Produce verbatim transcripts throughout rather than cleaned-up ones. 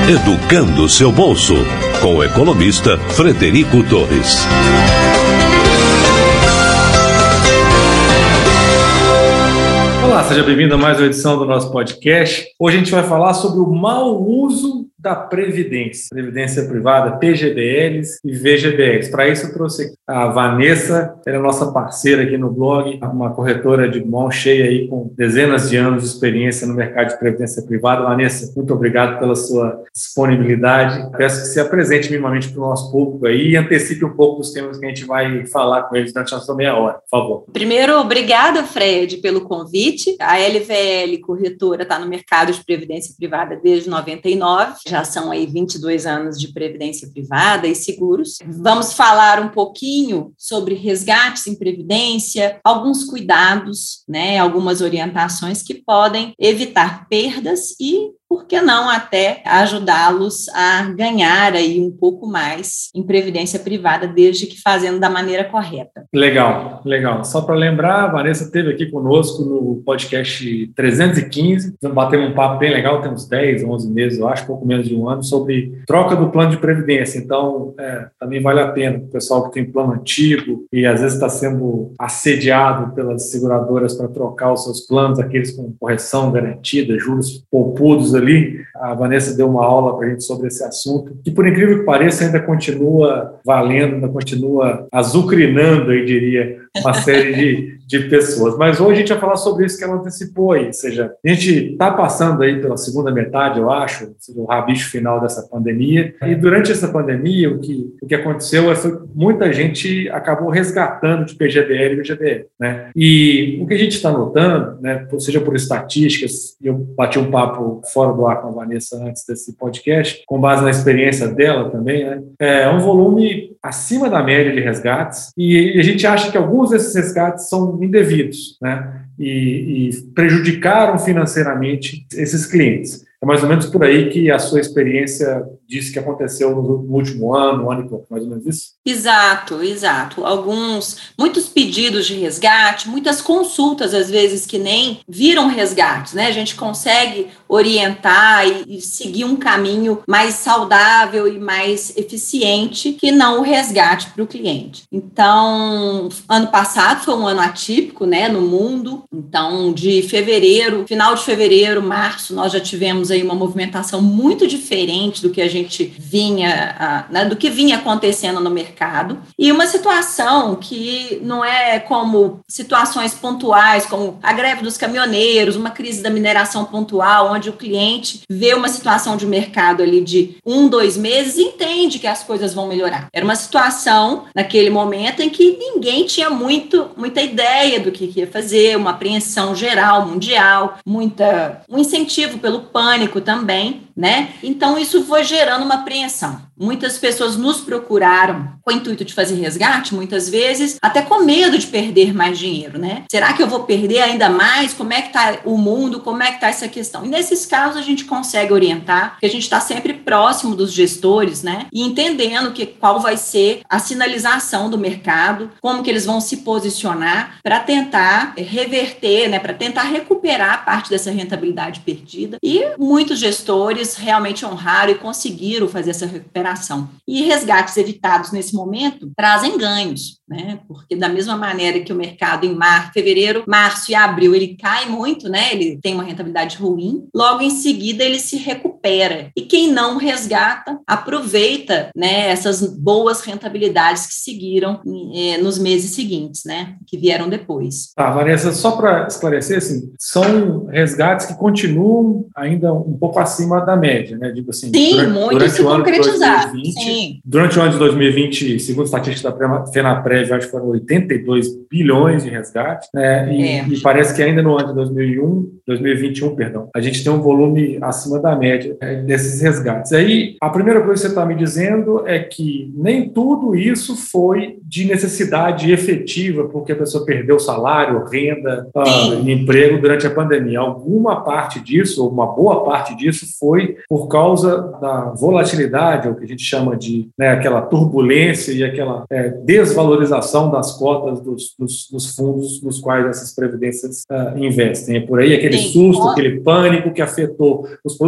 Educando seu bolso, com o economista Frederico Torres. Olá, seja bem-vindo a mais uma edição do nosso podcast. Hoje a gente vai falar sobre o mau uso da Previdência, Previdência Privada, P G B Ls e V G B Ls. Para isso eu trouxe a Vanessa, ela é nossa parceira aqui no blog, uma corretora de mão cheia aí com dezenas de anos de experiência no mercado de Previdência Privada. Vanessa, muito obrigado pela sua disponibilidade. Peço que se apresente minimamente para o nosso público aí e antecipe um pouco dos temas que a gente vai falar com eles durante a nossa meia hora, por favor. Primeiro, obrigada, Fred, pelo convite. A L V L Corretora está no mercado de Previdência Privada desde noventa e nove. Já são aí vinte e dois anos de previdência privada e seguros. Vamos falar um pouquinho sobre resgates em previdência, alguns cuidados, né, algumas orientações que podem evitar perdas e, por que não, até ajudá-los a ganhar aí um pouco mais em previdência privada, desde que fazendo da maneira correta. Legal, legal. Só para lembrar, a Vanessa esteve aqui conosco no podcast trezentos e quinze, batemos um papo bem legal, tem uns dez, onze meses, eu acho, pouco menos de um ano, sobre troca do plano de previdência. Então, é, também vale a pena o pessoal que tem plano antigo e às vezes está sendo assediado pelas seguradoras para trocar os seus planos, aqueles com correção garantida, juros poupudos ali. A Vanessa deu uma aula para a gente sobre esse assunto, que por incrível que pareça ainda continua valendo, ainda continua azucrinando, eu diria, uma série de, de pessoas. Mas hoje a gente vai falar sobre isso que ela antecipou aí, ou seja, a gente está passando aí pela segunda metade, eu acho, o rabicho final dessa pandemia, e durante essa pandemia o que, o que aconteceu é que muita gente acabou resgatando de P G B L e V G B L, né? E o que a gente está notando, né, seja por estatísticas, eu bati um papo fora do ar com a Vanessa antes desse podcast, com base na experiência dela também, né, é um volume acima da média de resgates, e a gente acha que alguns desses resgates são indevidos, né, e, e prejudicaram financeiramente esses clientes. É mais ou menos por aí que a sua experiência disse que aconteceu no último ano, um ano e pouco, mais ou menos isso? Exato, exato. Alguns, muitos pedidos de resgate, muitas consultas, às vezes, que nem viram resgates, né? A gente consegue orientar e, e seguir um caminho mais saudável e mais eficiente que não o resgate para o cliente. Então, ano passado foi um ano atípico, né, no mundo. Então, de fevereiro, final de fevereiro, março, nós já tivemos aí uma movimentação muito diferente do que a gente vinha, né, do que vinha acontecendo no mercado, e uma situação que não é como situações pontuais, como a greve dos caminhoneiros, uma crise da mineração pontual, onde o cliente vê uma situação de mercado ali de um, dois meses e entende que as coisas vão melhorar. Era uma situação, naquele momento, em que ninguém tinha muito, muita ideia do que ia fazer, uma apreensão geral, mundial, muita, um incentivo pelo pânico também, né? Então, isso foi gerando uma apreensão. Muitas pessoas nos procuraram com o intuito de fazer resgate, muitas vezes, até com medo de perder mais dinheiro, né? Será que eu vou perder ainda mais? Como é que está o mundo? Como é que está essa questão? E nesses casos a gente consegue orientar, porque a gente está sempre próximo dos gestores, né? E entendendo que, qual vai ser a sinalização do mercado, como que eles vão se posicionar para tentar reverter, né? Para tentar recuperar parte dessa rentabilidade perdida. E muitos gestores realmente honraram e conseguiram fazer essa recuperação. E resgates evitados nesse momento trazem ganhos, né? Porque da mesma maneira que o mercado em março, fevereiro, março e abril, ele cai muito, né? Ele tem uma rentabilidade ruim, logo em seguida ele se recupera. E quem não resgata, aproveita, né, essas boas rentabilidades que seguiram eh, nos meses seguintes, né? Que vieram depois. Tá, Vanessa, só para esclarecer, assim, são resgates que continuam ainda um pouco acima da média, né? Digo assim, Sim, durante, muito durante se o ano concretizar. dois mil e vinte, Sim. Durante o ano de dois mil e vinte, segundo a estatística da FENAPREV, acho que foram oitenta e dois bilhões de resgate, né? E, é. e parece que ainda no ano de dois mil e um, dois mil e vinte e um, perdão, a gente tem um volume acima da média, né, desses resgates. Aí, a primeira coisa que você está me dizendo é que nem tudo isso foi de necessidade efetiva, porque a pessoa perdeu salário, renda, uh, emprego durante a pandemia. Alguma parte disso, ou uma boa parte disso, foi por causa da volatilidade, ou o que a gente chama de, né, aquela turbulência e aquela é, desvalorização das cotas dos, dos, dos fundos nos quais essas previdências uh, investem. É por aí aquele Sim. susto, aquele pânico que afetou os produtos de investimento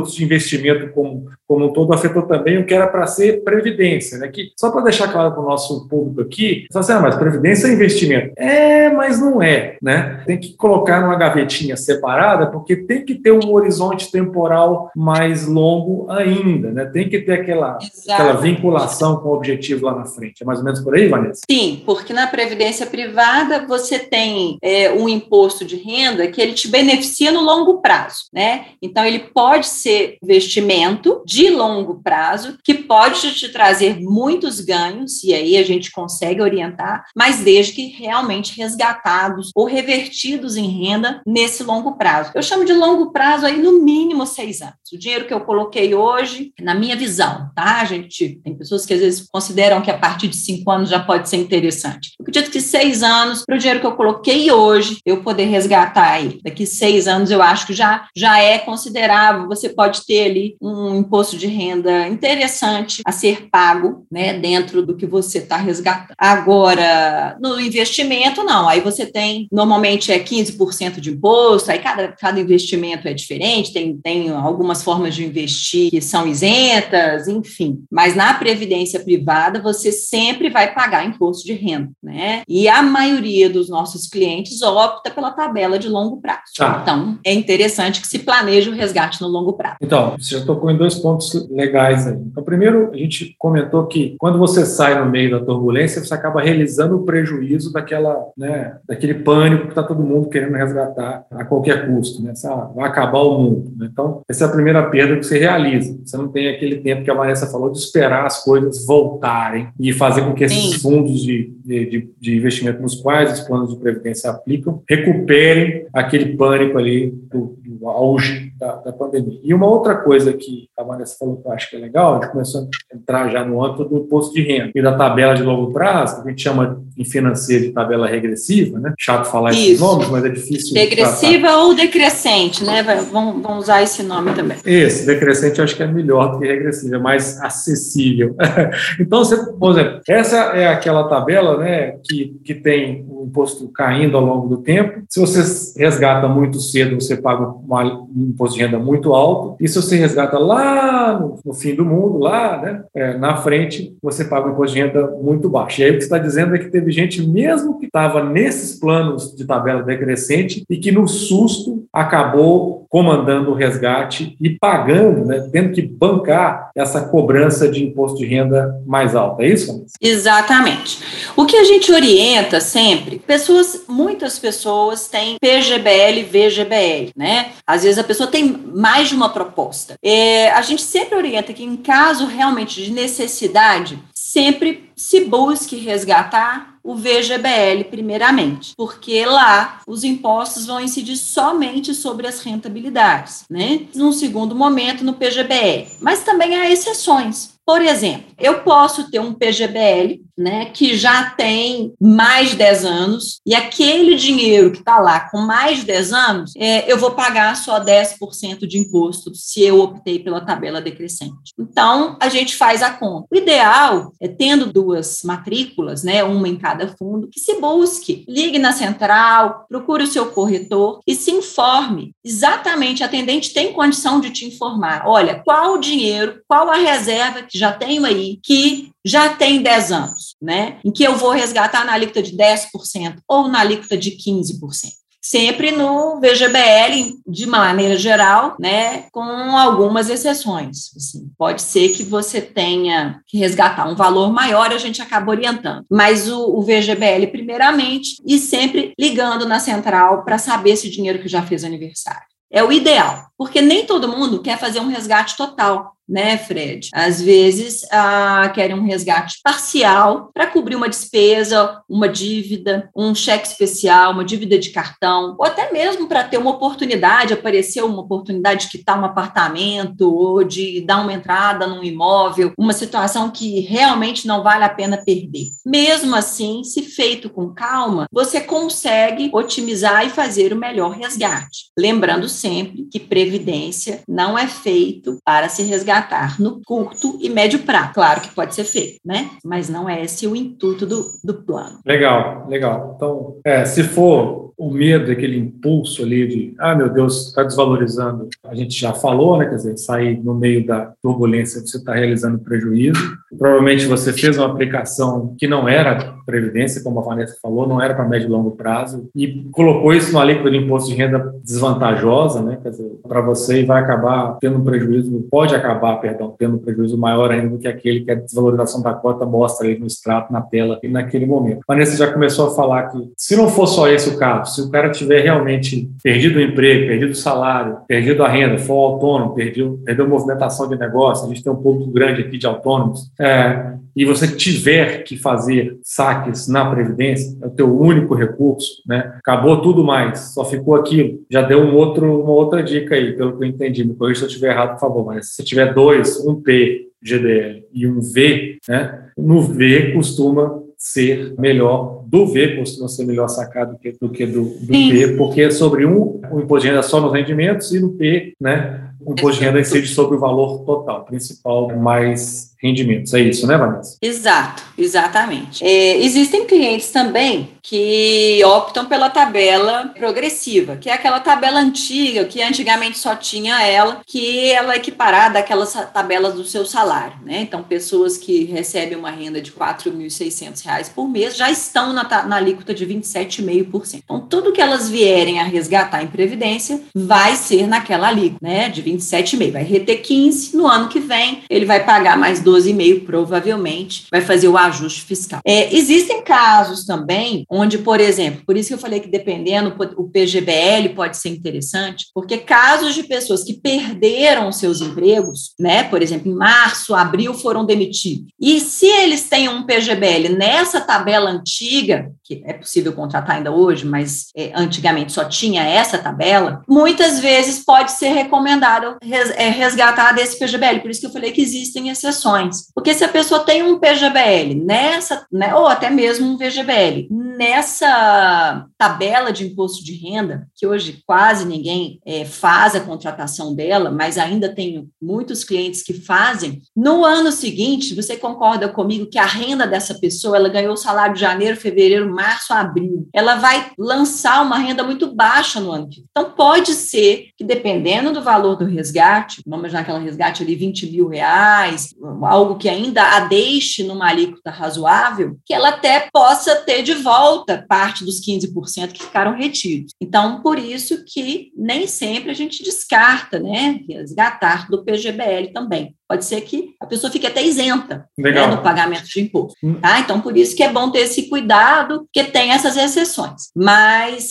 investimento como, como um todo, afetou também o que era para ser previdência, né? Que, só para deixar claro para o nosso público aqui, você fala assim, ah, mas previdência é investimento. É, mas não é, né? Tem que colocar numa gavetinha separada, porque tem que ter um horizonte temporal mais longo ainda, né? Tem que ter aquela, aquela vinculação com o objetivo lá na frente. É mais ou menos por aí, Vanessa? Sim, porque na previdência privada você tem é, um imposto de renda que ele te beneficia no longo prazo, né? Então, ele pode ser investimento de longo prazo, que pode te trazer muitos ganhos, e aí a gente consegue orientar, mas desde que realmente resgatados ou revertidos em renda nesse longo prazo. Eu chamo de longo prazo aí no mínimo seis anos. O dinheiro que eu coloquei hoje, na minha visão, tá, gente? Tem pessoas que às vezes consideram que a partir de cinco anos já pode ser interessante. Eu acredito que seis anos, para o dinheiro que eu coloquei hoje, eu poder resgatar aí. Daqui seis anos, eu acho que já, já é considerável. Você pode ter ali um imposto de renda interessante a ser pago, né, dentro do que você está resgatando. Agora, no investimento, não. Aí você tem, normalmente é quinze por cento de imposto, aí cada, cada investimento é diferente, tem, tem algumas formas de investir que são isentas, enfim. Mas na previdência privada, você sempre vai pagar imposto de renda, né? E a maioria dos nossos clientes opta pela tabela de longo prazo. Ah. Então, é interessante que se planeje o resgate no longo prazo. Então, você já tocou em dois pontos legais aí. Então, primeiro, a gente comentou que quando você sai no meio da turbulência, você acaba realizando o prejuízo daquela, né, daquele pânico que está todo mundo querendo resgatar a qualquer custo, né? Ah, vai acabar o mundo, né? Então, essa é a primeira perda que você realiza. Você não tem aquele tempo que a Vanessa falou de esperar as coisas voltarem e fazer com que esses Sim. fundos de, de, de investimento nos quais os planos de previdência aplicam recuperem aquele pânico ali do, do auge da, da pandemia. E uma outra coisa que a Vanessa falou que eu acho que é legal, a gente começou a entrar já no âmbito do imposto de renda e da tabela de longo prazo, que a gente chama em financeiro de tabela regressiva, né? Chato falar Isso. esses nomes, mas é difícil. Regressiva tratar. Ou decrescente, né? Vamos, vamos usar esse nome também. Esse, decrescente, eu acho que é melhor do que regressiva, é mais acessível. Então, você, por exemplo, essa é aquela tabela, né, que, que tem o imposto caindo ao longo do tempo. Se você resgata muito cedo, você paga uma, um imposto de renda muito alto. E se você resgata lá no, no fim do mundo, lá, né, é, na frente, você paga um imposto de renda muito baixo. E aí o que você está dizendo é que teve gente mesmo que estava nesses planos de tabela decrescente e que no susto acabou comandando o resgate e pagando, né, tendo que bancar essa cobrança de imposto de renda mais alta. É isso, Vanessa? Exatamente. O que a gente orienta sempre, pessoas, muitas pessoas têm P G B L e V G B L, né? Às vezes a pessoa tem mais de uma proposta. É, a gente sempre orienta que em caso realmente de necessidade, sempre se busque resgatar o V G B L primeiramente, porque lá os impostos vão incidir somente sobre as rentabilidades, né? Num segundo momento no P G B L, mas também há exceções. Por exemplo, eu posso ter um P G B L, né, que já tem mais de dez anos, e aquele dinheiro que está lá com mais de dez anos, é, eu vou pagar só dez por cento de imposto se eu optei pela tabela decrescente. Então, a gente faz a conta. O ideal é, tendo duas matrículas, né, uma em cada fundo, que se busque, ligue na central, procure o seu corretor e se informe. Exatamente, a atendente tem condição de te informar. Olha, qual o dinheiro, qual a reserva que já tenho aí, que já tem dez anos, né? Em que eu vou resgatar na alíquota de dez por cento ou na alíquota de quinze por cento. Sempre no V G B L, de maneira geral, né, com algumas exceções. Assim, pode ser que você tenha que resgatar um valor maior, a gente acaba orientando. Mas o, o V G B L, primeiramente, e sempre ligando na central para saber se o dinheiro que já fez aniversário. É o ideal, porque nem todo mundo quer fazer um resgate total, né, Fred? Às vezes, ah, querem um resgate parcial para cobrir uma despesa, uma dívida, um cheque especial, uma dívida de cartão, ou até mesmo para ter uma oportunidade, aparecer uma oportunidade de quitar um apartamento ou de dar uma entrada num imóvel, uma situação que realmente não vale a pena perder. Mesmo assim, se feito com calma, você consegue otimizar e fazer o melhor resgate. Lembrando sempre que prevenção previdência não é feito para se resgatar no curto e médio prazo. Claro que pode ser feito, né? Mas não é esse o intuito do, do plano. Legal, legal. Então, é, se for o medo, aquele impulso ali de, ah, meu Deus, está desvalorizando, a gente já falou, né? Quer dizer, sair no meio da turbulência, você está realizando prejuízo. Provavelmente você fez uma aplicação que não era previdência, como a Vanessa falou, não era para médio e longo prazo, e colocou isso numa alíquota de imposto de renda desvantajosa, né? Quer dizer, para você, e vai acabar tendo um prejuízo, pode acabar, perdão, tendo um prejuízo maior ainda do que aquele que a desvalorização da cota mostra aí no extrato, na tela, e naquele momento. A Vanessa já começou a falar que, se não for só esse o caso, se o cara tiver realmente perdido o emprego, perdido o salário, perdido a renda, for autônomo, perdeu, perdeu a movimentação de negócio, a gente tem um público grande aqui de autônomos, é, e você tiver que fazer saques na Previdência, é o teu único recurso, né? Acabou tudo mais, só ficou aquilo. Já deu um outro, uma outra dica aí, pelo que eu entendi. Me corrija se eu estiver errado, por favor, mas se você tiver dois, um P, G D L e um V, né? No V costuma ser melhor, do V costuma ser melhor sacado do que do, que do, do P, porque sobre um, o imposto de renda é só nos rendimentos, e no P, né, o imposto de renda incide sobre o valor total, principal, mais rendimentos. É isso, né, Vanessa? Exato, exatamente. É, existem clientes também que optam pela tabela progressiva, que é aquela tabela antiga, que antigamente só tinha ela, que ela é equiparada àquelas tabelas do seu salário, né? Então, pessoas que recebem uma renda de quatro mil e seiscentos reais por mês já estão na, na alíquota de vinte e sete vírgula cinco por cento. Então, tudo que elas vierem a resgatar em Previdência vai ser naquela alíquota, né? De vinte e sete vírgula cinco. Vai reter quinze, no ano que vem ele vai pagar mais doze vírgula cinco, provavelmente, vai fazer o ajuste fiscal. É, existem casos também onde, por exemplo, por isso que eu falei que dependendo, o P G B L pode ser interessante, porque casos de pessoas que perderam seus empregos, né, por exemplo, em março, abril foram demitidos, e se eles têm um P G B L nessa tabela antiga, que é possível contratar ainda hoje, mas é, antigamente só tinha essa tabela, muitas vezes pode ser recomendado res, é, resgatar desse P G B L, por isso que eu falei que existem exceções. Porque se a pessoa tem um P G B L nessa, né, ou até mesmo um V G B L, nessa tabela de imposto de renda, que hoje quase ninguém é, faz a contratação dela, mas ainda tem muitos clientes que fazem, no ano seguinte, você concorda comigo que a renda dessa pessoa, ela ganhou o salário de janeiro, fevereiro, março, abril, ela vai lançar uma renda muito baixa no ano que vem. Então, pode ser que, dependendo do valor do resgate, vamos imaginar aquela resgate ali, vinte mil reais, algo que ainda a deixe numa alíquota razoável, que ela até possa ter de volta parte dos quinze por cento que ficaram retidos. Então, por isso que nem sempre a gente descarta, né, resgatar do P G B L também. Pode ser que a pessoa fique até isenta, né, do pagamento de imposto. Tá? Então, por isso que é bom ter esse cuidado, que tem essas exceções. Mas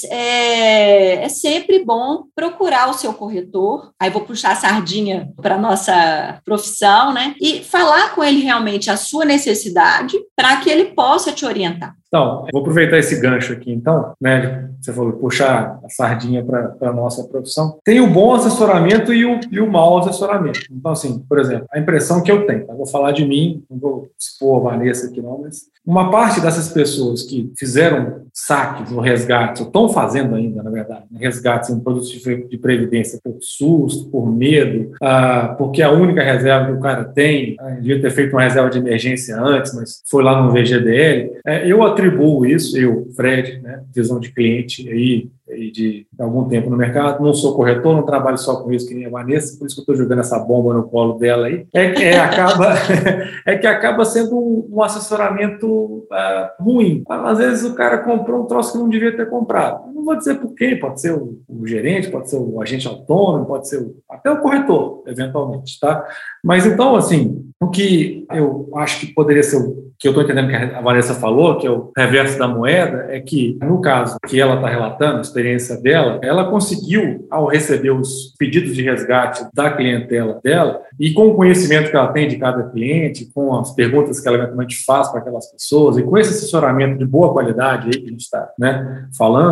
é, é sempre bom procurar o seu corretor, aí vou puxar a sardinha para a nossa profissão, né, e falar com ele realmente a sua necessidade para que ele possa te orientar. Então, vou aproveitar esse gancho aqui, então, né? Você falou, puxar a sardinha para a nossa profissão. Tem o bom assessoramento e o, e o mau assessoramento. Então, assim, por exemplo, a impressão que eu tenho, tá? Vou falar de mim, não vou expor a Vanessa aqui não, mas uma parte dessas pessoas que fizeram saques ou resgates, ou estão fazendo ainda, na verdade, resgates em produtos de, de previdência por susto, por medo, ah, porque a única reserva que o cara tem, ah, devia ter feito uma reserva de emergência antes, mas foi lá no V G D L, é, eu atribuo isso, eu, Fred, né, visão de cliente aí, e de algum tempo no mercado, não sou corretor, não trabalho só com isso que nem a Vanessa, por isso que eu estou jogando essa bomba no colo dela aí, é, é, acaba, é que acaba sendo um, um assessoramento uh, ruim. Às vezes o cara comprou um troço que não devia ter comprado. Eu não vou dizer por quê, pode ser o, o gerente, pode ser o agente autônomo, pode ser o, até o corretor, eventualmente, tá? Mas então, assim, o que eu acho que poderia ser o que eu estou entendendo que a Vanessa falou, que é o reverso da moeda, é que, no caso que ela está relatando, a experiência dela, ela conseguiu, ao receber os pedidos de resgate da clientela dela, e com o conhecimento que ela tem de cada cliente, com as perguntas que ela eventualmente faz para aquelas pessoas, e com esse assessoramento de boa qualidade aí que a gente está, né, falando,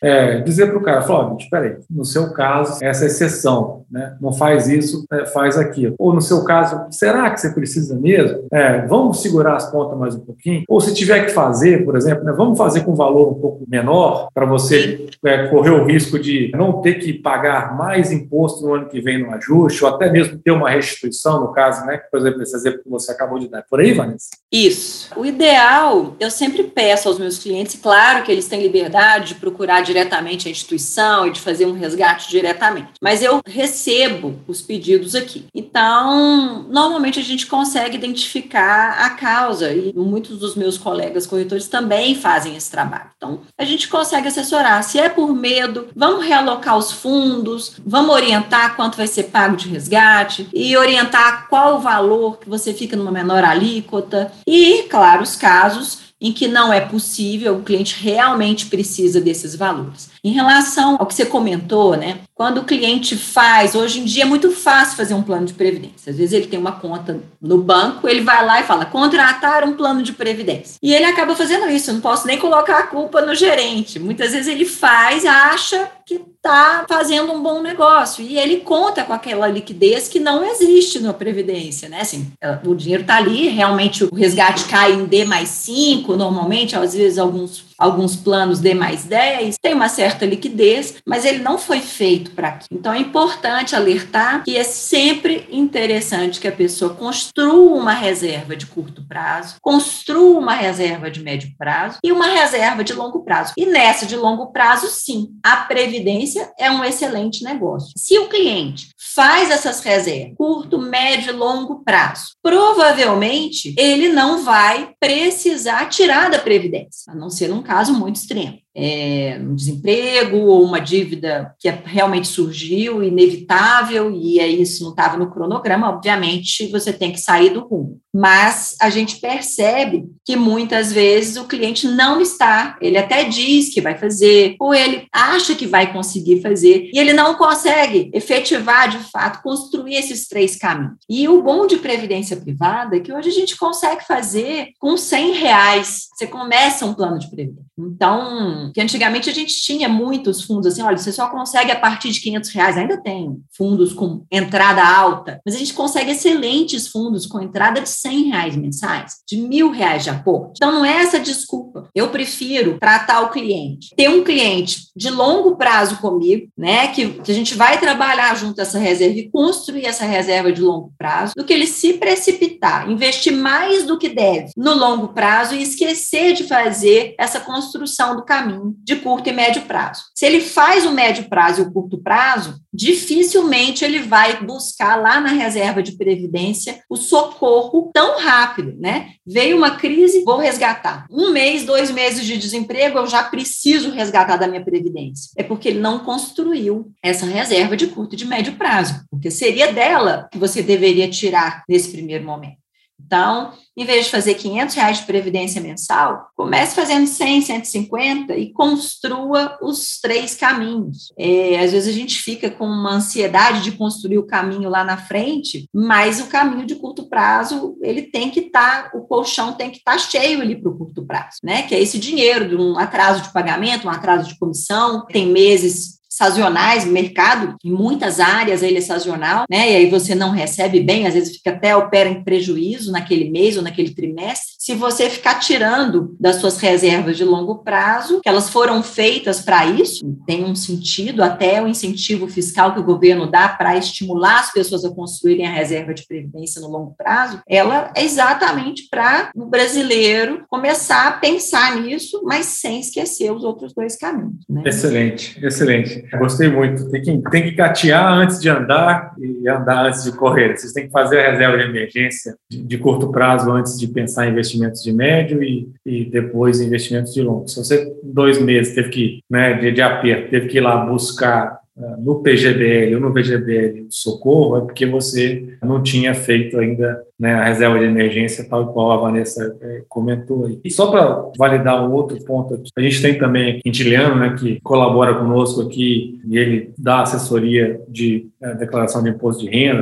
é, dizer para o cara, falar, espera aí, no seu caso, essa exceção, né? Não faz isso, é, faz aquilo. Ou no seu caso, será que você precisa mesmo? É, vamos segurar as pontas mais um pouquinho? Ou se tiver que fazer, por exemplo, né, vamos fazer com um valor um pouco menor para você é, correr o risco de não ter que pagar mais imposto no ano que vem no ajuste, ou até mesmo ter uma restituição, no caso, né? Por exemplo, esse exemplo que você acabou de dar. Por aí, Vanessa? Isso. O ideal, eu sempre peço aos meus clientes, claro que eles têm liberdade de procurar diretamente a instituição e de fazer um resgate diretamente, mas eu recebo os pedidos aqui. Então, normalmente a gente consegue identificar a causa e muitos dos meus colegas corretores também fazem esse trabalho. Então, a gente consegue assessorar. Se é por medo, vamos realocar os fundos, vamos orientar quanto vai ser pago de resgate e orientar qual o valor que você fica numa menor alíquota e, claro, os casos em que não é possível, o cliente realmente precisa desses valores. Em relação ao que você comentou, né? Quando o cliente faz, hoje em dia é muito fácil fazer um plano de previdência. Às vezes ele tem uma conta no banco, ele vai lá e fala, contratar um plano de previdência. E ele acaba fazendo isso, eu não posso nem colocar a culpa no gerente. Muitas vezes ele faz, acha que está fazendo um bom negócio e ele conta com aquela liquidez que não existe na Previdência, né? Assim, o dinheiro está ali, realmente o resgate cai em D mais cinco, normalmente, às vezes alguns, alguns planos D mais dez, tem uma certa liquidez, mas ele não foi feito para aquilo. Então é importante alertar que é sempre interessante que a pessoa construa uma reserva de curto prazo, construa uma reserva de médio prazo e uma reserva de longo prazo. E nessa de longo prazo, sim, a Previdência é um excelente negócio. Se o cliente faz essas reservas, curto, médio e longo prazo, provavelmente ele não vai precisar tirar da Previdência, a não ser num caso muito extremo. É, um desemprego ou uma dívida que realmente surgiu, inevitável, e aí isso não estava no cronograma, obviamente você tem que sair do rumo. Mas a gente percebe que muitas vezes o cliente não está, ele até diz que vai fazer, ou ele acha que vai conseguir fazer, e ele não consegue efetivar, de fato, construir esses três caminhos. E o bom de previdência privada é que hoje a gente consegue fazer com cem reais, você começa um plano de previdência. Então, que antigamente a gente tinha muitos fundos assim, olha, você só consegue a partir de quinhentos reais, ainda tem fundos com entrada alta, mas a gente consegue excelentes fundos com entrada de cem reais mensais, de mil reais de aporte. Então não é essa desculpa, eu prefiro tratar o cliente, ter um cliente de longo prazo comigo, né, que, que a gente vai trabalhar junto essa reserva e construir essa reserva de longo prazo, do que ele se precipitar, investir mais do que deve no longo prazo e esquecer de fazer essa construção do caminho de curto e médio prazo. Se ele faz o médio prazo e o curto prazo, dificilmente ele vai buscar lá na reserva de previdência o socorro tão rápido, né? Veio uma crise, vou resgatar. Um mês, dois meses de desemprego, eu já preciso resgatar da minha previdência. É porque ele não construiu essa reserva de curto e de médio prazo, porque seria dela que você deveria tirar nesse primeiro momento. Então, em vez de fazer quinhentos reais de previdência mensal, comece fazendo cem, cento e cinquenta e construa os três caminhos. É, às vezes a gente fica com uma ansiedade de construir o caminho lá na frente, mas o caminho de curto prazo, ele tem que estar, tá, o colchão tem que estar tá cheio ali para o curto prazo, né? Que é esse dinheiro de um atraso de pagamento, um atraso de comissão, tem meses sazonais, mercado, em muitas áreas ele é sazonal, né? E aí você não recebe bem, às vezes fica até opera em prejuízo naquele mês ou naquele trimestre. Se você ficar tirando das suas reservas de longo prazo, que elas foram feitas para isso, tem um sentido, até o incentivo fiscal que o governo dá para estimular as pessoas a construírem a reserva de previdência no longo prazo, ela é exatamente para o brasileiro começar a pensar nisso, mas sem esquecer os outros dois caminhos, né? Excelente, excelente. Gostei muito. Tem que, tem que catear antes de andar e andar antes de correr. Vocês têm que fazer a reserva de emergência de, de curto prazo antes de pensar em investimentos de médio e, e depois em investimentos de longo. Se você, dois meses, teve que, né, de, de aperto, teve que ir lá buscar uh, no P G B L ou no V G B L socorro, é porque você não tinha feito ainda, né, a reserva de emergência, tal qual a Vanessa é, comentou aí. E só para validar um outro ponto aqui, a gente tem também aqui Quintiliano, né, que colabora conosco aqui e ele dá assessoria de é, declaração de imposto de renda, tudo,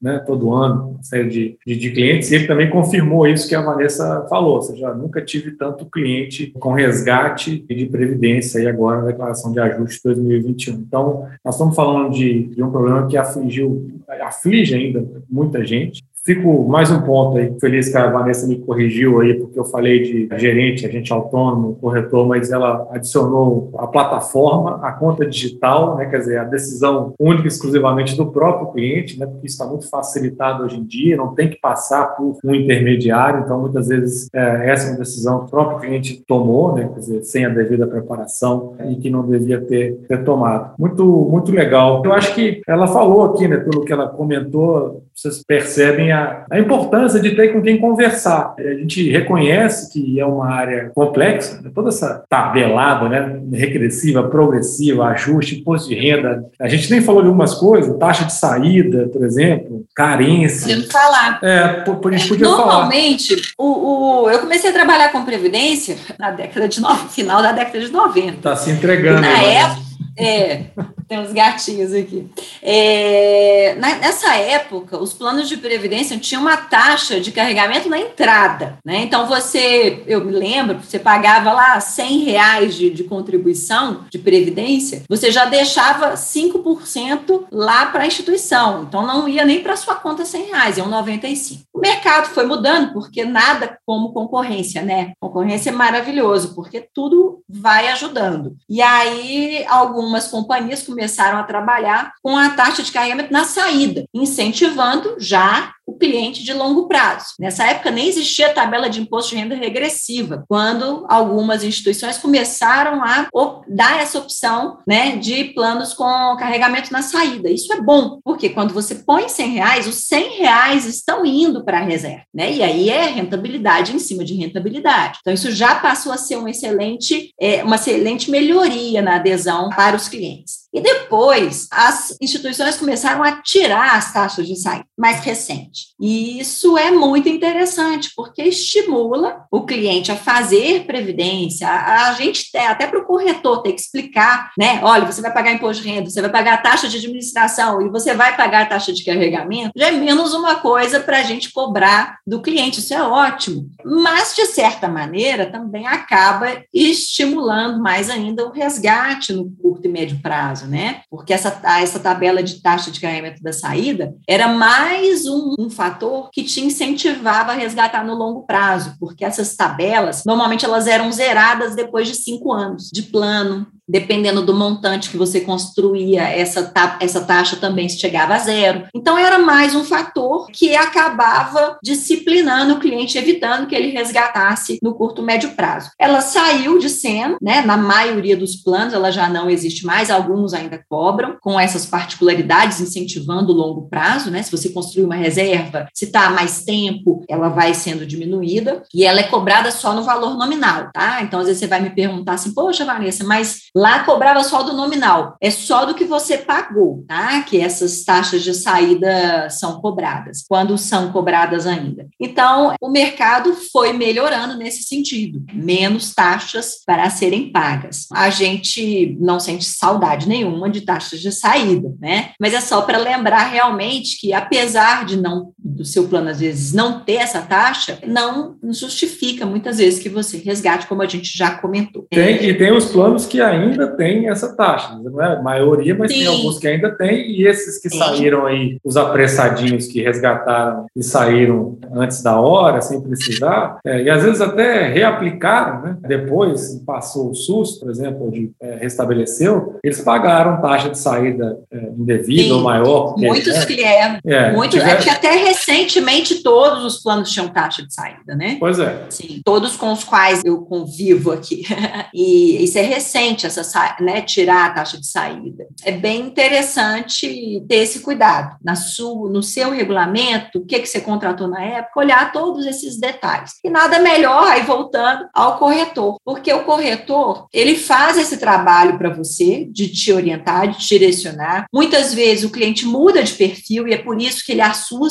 né, todo ano, uma série de, de, de clientes, e ele também confirmou isso que a Vanessa falou, ou seja, nunca tive tanto cliente com resgate e de previdência aí agora na declaração de ajuste de dois mil e vinte e um. Então, nós estamos falando de, de um problema que afligiu, aflige ainda muita gente. Fico mais um ponto aí, feliz que a Vanessa me corrigiu aí, porque eu falei de gerente, agente autônomo, corretor, mas ela adicionou a plataforma, a conta digital, né, quer dizer, a decisão única e exclusivamente do próprio cliente, né, porque isso está muito facilitado hoje em dia, não tem que passar por um intermediário, então muitas vezes é, essa é uma decisão que o próprio cliente tomou, né, quer dizer, sem a devida preparação e que não devia ter, ter tomado. Muito, muito legal. Eu acho que ela falou aqui, né, pelo que ela comentou, vocês percebem a, a importância de ter com quem conversar. A gente reconhece que é uma área complexa, né? Toda essa tabelada, né? Regressiva, progressiva, ajuste, imposto de renda. A gente nem falou de algumas coisas, taxa de saída, por exemplo, carência. Podemos falar. É, por, por isso podia Normalmente, falar. O, o, eu comecei a trabalhar com previdência na década de no, final da década de noventa. Está se entregando. Na época, é, tem uns gatinhos aqui. É, na, nessa época, os planos de previdência tinham uma taxa de carregamento na entrada, né? Então, você, eu me lembro, você pagava lá cem reais de, de contribuição de previdência, você já deixava cinco por cento lá para a instituição. Então, não ia nem para a sua conta cem reais, iam noventa e cinco. O mercado foi mudando, porque nada como concorrência, né? Concorrência é maravilhoso, porque tudo vai ajudando. E aí, algumas companhias começaram a trabalhar com a taxa de carregamento na saída, incentivando já o cliente de longo prazo. Nessa época nem existia tabela de imposto de renda regressiva, quando algumas instituições começaram a dar essa opção, né, de planos com carregamento na saída. Isso é bom, porque quando você põe cem reais, os cem reais estão indo para a reserva, né? E aí é rentabilidade em cima de rentabilidade. Então, isso já passou a ser um excelente, é, uma excelente melhoria na adesão para os clientes. E depois, as instituições começaram a tirar as taxas de saída, mais recente. E isso é muito interessante, porque estimula o cliente a fazer previdência, a, a gente, até para o corretor, ter que explicar, né? Olha, você vai pagar imposto de renda, você vai pagar a taxa de administração e você vai pagar a taxa de carregamento, já é menos uma coisa para a gente cobrar do cliente, isso é ótimo. Mas, de certa maneira, também acaba estimulando mais ainda o resgate no curto e médio prazo, né? Porque essa, essa tabela de taxa de carregamento da saída era mais um, um fator que te incentivava a resgatar no longo prazo, porque essas tabelas, normalmente elas eram zeradas depois de cinco anos de plano. Dependendo do montante que você construía, essa, ta- essa taxa também chegava a zero. Então, era mais um fator que acabava disciplinando o cliente, evitando que ele resgatasse no curto e médio prazo. Ela saiu de cena, né? Na maioria dos planos, ela já não existe mais, alguns ainda cobram, com essas particularidades, incentivando o longo prazo, né? Se você construir uma reserva, se está há mais tempo, ela vai sendo diminuída, e ela é cobrada só no valor nominal, tá? Então, às vezes você vai me perguntar assim, poxa, Vanessa, mas lá cobrava só do nominal, é só do que você pagou, tá? Que essas taxas de saída são cobradas, quando são cobradas ainda. Então, o mercado foi melhorando nesse sentido, menos taxas para serem pagas. A gente não sente saudade nenhuma de taxas de saída, né? Mas é só para lembrar realmente que, apesar de não, do seu plano às vezes não ter essa taxa, não justifica muitas vezes que você resgate, como a gente já comentou. Tem, e tem os planos que ainda ainda tem essa taxa, não é a maioria, mas Sim. tem alguns que ainda tem, e esses que Sim. saíram aí, os apressadinhos que resgataram e saíram antes da hora, sem precisar, é, e às vezes até reaplicaram, né? Depois passou o SUS, por exemplo, de, é, restabeleceu, eles pagaram taxa de saída é, indevida Sim. ou maior. Porque, Muitos né? clientes, é, muitos, tiver... é que até recentemente todos os planos tinham taxa de saída, né? Pois é. Sim, todos com os quais eu convivo aqui. E isso é recente, essa, né, tirar a taxa de saída. É bem interessante ter esse cuidado. Na sua, no seu regulamento, o que, que você contratou na época, olhar todos esses detalhes. E nada melhor, aí voltando ao corretor, porque o corretor, ele faz esse trabalho para você, de te orientar, de te direcionar. Muitas vezes o cliente muda de perfil e é por isso que ele assusta também,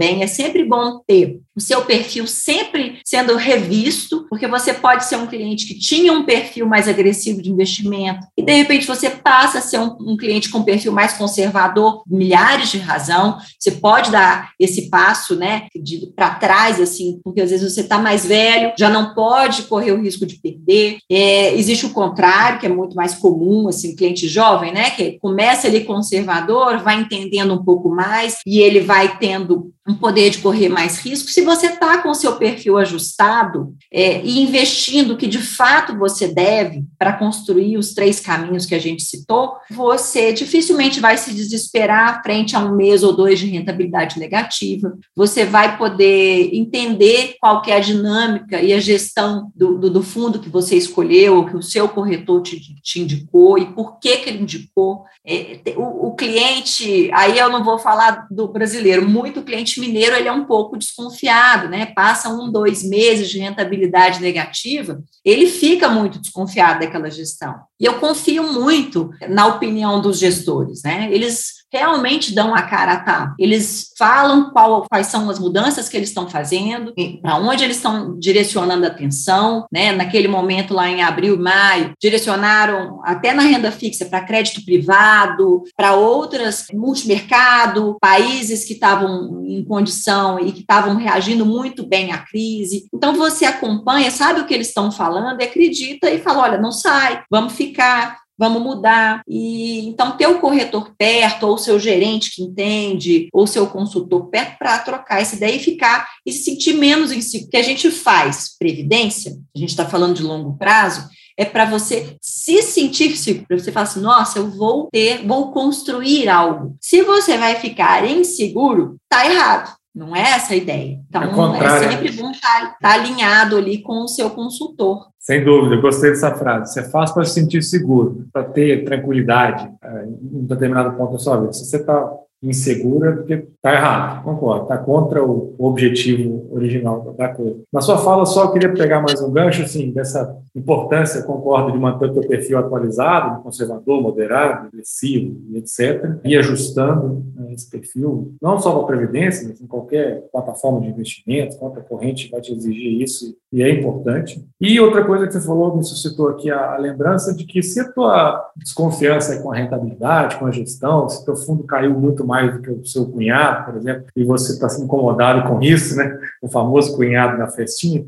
também. É sempre bom ter o seu perfil sempre sendo revisto, porque você pode ser um cliente que tinha um perfil mais agressivo de investimento e, de repente, você passa a ser um, um cliente com perfil mais conservador, milhares de razão. Você pode dar esse passo, né, para trás, assim, porque às vezes você está mais velho, já não pode correr o risco de perder. É, existe o contrário, que é muito mais comum, assim, cliente jovem, né, que começa ali conservador, vai entendendo um pouco mais e ele vai tendo um poder de correr mais risco. Se você está com o seu perfil ajustado é, e investindo o que de fato você deve para construir os três caminhos que a gente citou, você dificilmente vai se desesperar frente a um mês ou dois de rentabilidade negativa. Você vai poder entender qual que é a dinâmica e a gestão do, do, do fundo que você escolheu, que o seu corretor te, te indicou e por que que ele indicou. É, o, o cliente, aí eu não vou falar do brasileiro, muito cliente mineiro, ele é um pouco desconfiado, né? Passa um, dois meses de rentabilidade negativa, ele fica muito desconfiado daquela gestão. E eu confio muito na opinião dos gestores, né? Eles realmente dão a cara a tapa. Eles falam qual, quais são as mudanças que eles estão fazendo, para onde eles estão direcionando a atenção, né? Naquele momento lá em abril, maio, direcionaram até na renda fixa para crédito privado, para outras, multimercado, países que estavam em condição e que estavam reagindo muito bem à crise. Então, você acompanha, sabe o que eles estão falando, e acredita e fala, olha, não sai, vamos ficar, vamos mudar. E então, ter o corretor perto, ou o seu gerente que entende, ou o seu consultor perto para trocar essa ideia e ficar e se sentir menos inseguro. O que a gente faz, previdência, a gente está falando de longo prazo, é para você se sentir seguro, para você falar assim, nossa, eu vou ter, vou construir algo. Se você vai ficar inseguro, tá errado. Não é essa a ideia. Então, é, é sempre bom estar, estar alinhado ali com o seu consultor. Sem dúvida, eu gostei dessa frase. Isso é fácil para se sentir seguro, para ter tranquilidade é, em um determinado ponto da sua vida. Se você está inseguro, é porque está errado, concordo, está contra o objetivo original da coisa. Na sua fala, só eu queria pegar mais um gancho, assim, dessa importância, concordo, de manter o seu perfil atualizado, conservador, moderado, agressivo, etcétera, e ajustando né, esse perfil, não só para a Previdência, mas em qualquer plataforma de investimento, conta corrente vai te exigir isso, e é importante. E outra coisa que você falou, me suscitou aqui a, a lembrança de que se a tua desconfiança é com a rentabilidade, com a gestão, se o teu fundo caiu muito mais do que o seu cunhado, por exemplo, e você está se incomodado com isso, né? O famoso cunhado na festinha,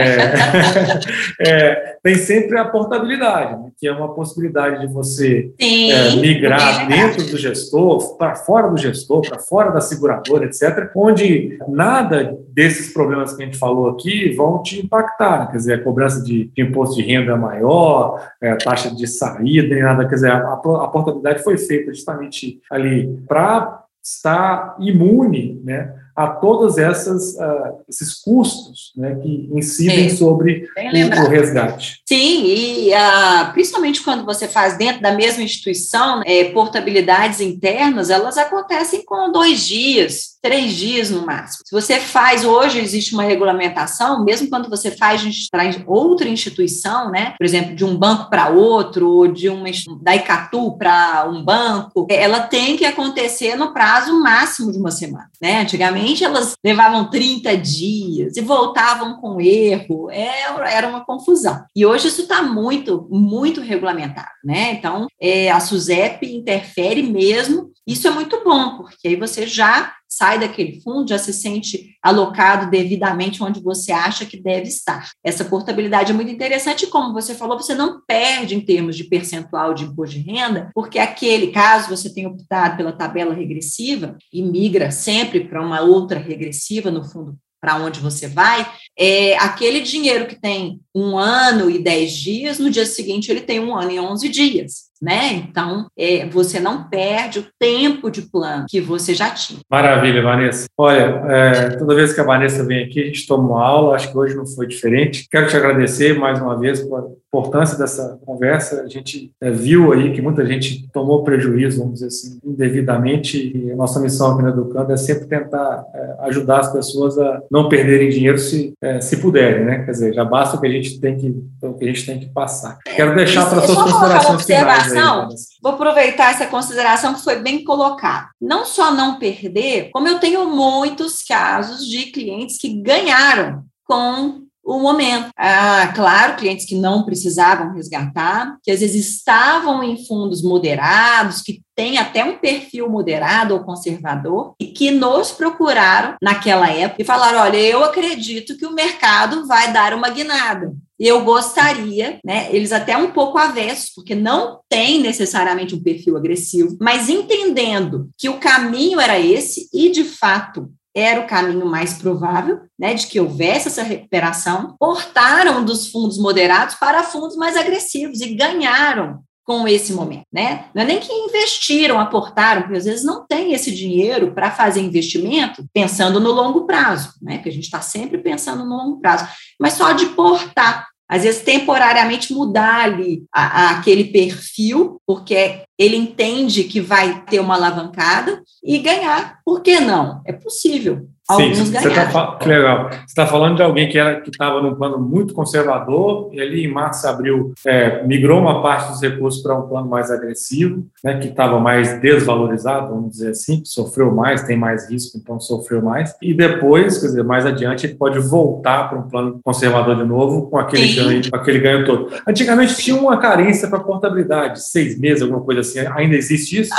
é, é, tem sempre a portabilidade, né? Que é uma possibilidade de você Sim, é, migrar dentro do gestor, para fora do gestor, para fora da seguradora, etcétera, onde nada desses problemas que a gente falou aqui vão te impactar, né? Quer dizer, a cobrança de, de imposto de renda maior, é, a taxa de saída, nem nada, quer dizer, a, a portabilidade foi feita justamente ali para estar imune, né, a todos essas, uh, esses custos, né, que incidem Sim, sobre o, o resgate. Sim, e uh, principalmente quando você faz dentro da mesma instituição, é, portabilidades internas, elas acontecem com dois dias, três dias no máximo. Se você faz, hoje existe uma regulamentação, mesmo quando você faz para outra instituição, né, por exemplo, de um banco para outro, ou de uma, da Icatu para um banco, ela tem que acontecer no prazo máximo de uma semana, né? Antigamente elas levavam trinta dias e voltavam com erro, era uma confusão. E hoje isso está muito, muito regulamentado, né? Então, é, a SUSEP interfere mesmo, isso é muito bom, porque aí você já sai daquele fundo, já se sente alocado devidamente onde você acha que deve estar. Essa portabilidade é muito interessante, como você falou, você não perde em termos de percentual de imposto de renda, porque aquele caso você tem optado pela tabela regressiva e migra sempre para uma outra regressiva no fundo para onde você vai, é aquele dinheiro que tem um ano e dez dias, no dia seguinte ele tem um ano e onze dias, né? Então, é, você não perde o tempo de plano que você já tinha. Maravilha, Vanessa. Olha, é, toda vez que a Vanessa vem aqui, a gente toma uma aula, acho que hoje não foi diferente. Quero te agradecer mais uma vez pela importância dessa conversa. A gente é, viu aí que muita gente tomou prejuízo, vamos dizer assim, indevidamente, e a nossa missão aqui na Educando é sempre tentar é, ajudar as pessoas a não perderem dinheiro se, é, se puderem, né? Quer dizer, já basta o que a gente tem que, o que a gente tem que passar. Quero deixar para as suas considerações finais. consideração, vou aproveitar essa consideração que foi bem colocada. Não só não perder, como eu tenho muitos casos de clientes que ganharam com o momento. Ah, claro, clientes que não precisavam resgatar, que às vezes estavam em fundos moderados, que têm até um perfil moderado ou conservador, e que nos procuraram naquela época e falaram, olha, eu acredito que o mercado vai dar uma guinada. Eu gostaria, né, eles até um pouco avessos, porque não tem necessariamente um perfil agressivo, mas entendendo que o caminho era esse, e de fato era o caminho mais provável, né, de que houvesse essa recuperação, portaram dos fundos moderados para fundos mais agressivos e ganharam com esse momento, né? Não é nem que investiram, aportaram, porque às vezes não tem esse dinheiro para fazer investimento pensando no longo prazo, né? Porque a gente está sempre pensando no longo prazo, mas só de portar. Às vezes, temporariamente, mudar ali a, a, aquele perfil, porque ele entende que vai ter uma alavancada e ganhar. Por que não? É possível. Alguns Sim, você tá, que legal. Você está falando de alguém que estava num plano muito conservador, e ali em março, abril, é, migrou uma parte dos recursos para um plano mais agressivo, né, que estava mais desvalorizado, vamos dizer assim, sofreu mais, tem mais risco, então sofreu mais. E depois, quer dizer, mais adiante, ele pode voltar para um plano conservador de novo com aquele, ganho, com aquele ganho todo. Antigamente tinha uma carência para portabilidade, seis meses, alguma coisa assim. Ainda existe isso?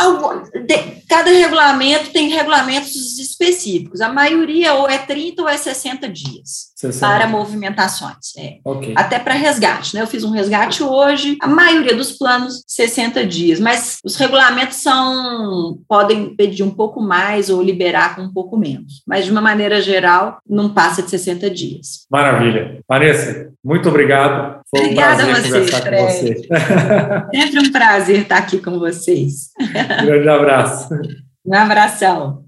Cada regulamento tem regulamentos específicos. A maioria ou é trinta ou é sessenta dias sessenta para movimentações. É. Okay. Até para resgate, né? Eu fiz um resgate hoje, a maioria dos planos, sessenta dias, mas os regulamentos são, podem pedir um pouco mais ou liberar com um pouco menos, mas de uma maneira geral, não passa de sessenta dias. Maravilha. Vanessa, muito obrigado. Foi um Obrigada prazer a vocês, conversar com você. Sempre um prazer estar aqui com vocês. Um grande abraço. Um abração.